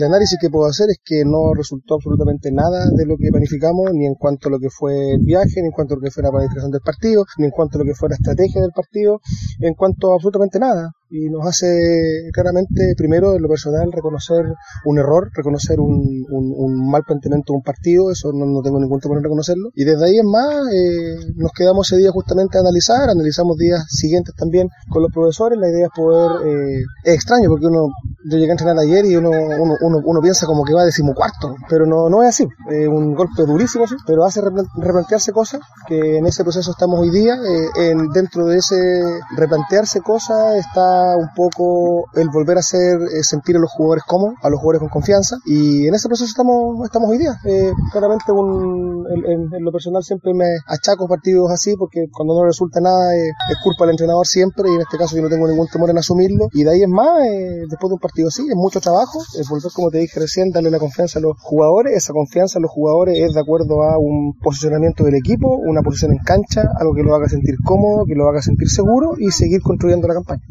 El análisis que puedo hacer es que no resultó absolutamente nada de lo que planificamos, ni en cuanto a lo que fue el viaje, ni en cuanto a lo que fue la planificación del partido, ni en cuanto a lo que fue la estrategia del partido, en cuanto a absolutamente nada. Y nos hace claramente, primero, en lo personal, reconocer un error, reconocer un mal planteamiento de un partido, eso no tengo ningún temor en reconocerlo. Y desde ahí en más, nos quedamos ese día justamente a analizamos días siguientes también con los profesores. La idea es poder, es extraño porque yo llegué a entrenar ayer y uno piensa como que va 14º, pero no es así, un golpe durísimo, sí, pero hace replantearse cosas, que en ese proceso estamos hoy día. Dentro de ese replantearse cosas está un poco el volver a hacer sentir a los jugadores cómodos, a los jugadores con confianza, y en ese proceso estamos hoy día. Claramente en lo personal siempre me achaco partidos así, porque cuando no resulta nada es culpa del entrenador siempre, y en este caso yo no tengo ningún temor en asumirlo, y de ahí en más, después de un partido así, es mucho trabajo, es volver, como te dije recién, darle la confianza a los jugadores. Esa confianza a los jugadores es de acuerdo a un posicionamiento del equipo, una posición en cancha, algo que lo haga sentir cómodo, que lo haga sentir seguro, y seguir construyendo la campaña.